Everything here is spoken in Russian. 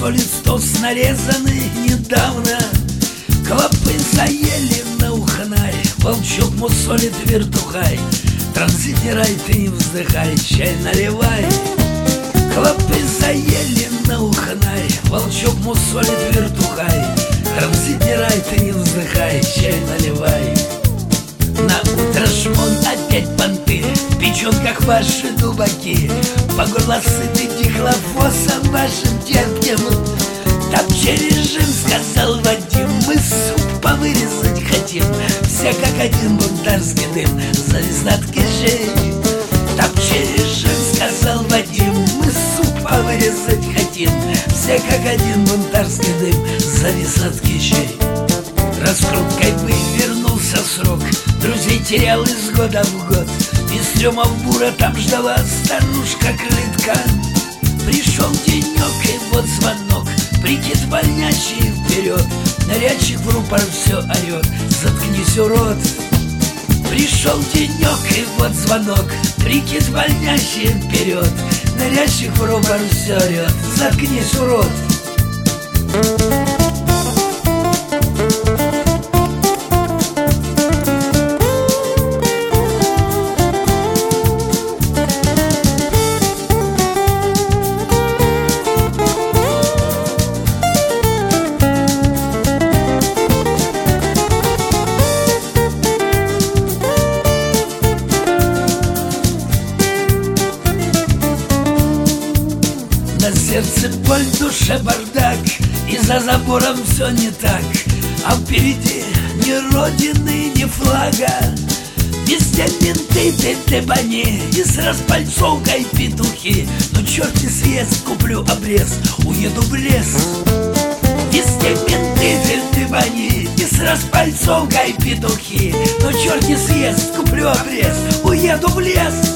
мусолит тост нарезанный недавно. Клопы заели на уханаре, волчок мусолит вертухай. Транзит не рай, ты не вздыхай, чай наливай. Клопы заели на уханаре, волчок мусолит вертухай. Транзит не рай, ты не вздыхай, чай наливай. На утро шмон опять понты, в печенках ваши дубаки. По горло сыты дихлофосом вашим терпким. Топче режим, сказал Вадим, мы суп повырезать хотим. Все как один бунтарский дым завис над кишей. Топче режим, сказал Вадим, мы суп повырезать хотим. Все как один бунтарский дым завис над кишей. Раскруткой бы вернулся срок, друзей терял из года в год. Из трёма в бура там ждала старушка-крытка. Пришел денек и вот звонок, прикид больнячий вперед. Нарядчик в рупор все орет, заткнись, урод. Пришел денек и вот звонок, прикид больнячий вперед. Нарядчик в рупор все орет, заткнись, урод. На сердце боль, в душе бардак, и за забором все не так. А впереди ни родины, ни флага. Везде менты, ты-ты-бани, и с распальцовкой петухи. Но черт не съест, куплю обрез, уеду в лес. Везде менты, ты-ты-бани, и с распальцовкой петухи. Но черт не съест, куплю обрез, уеду в лес.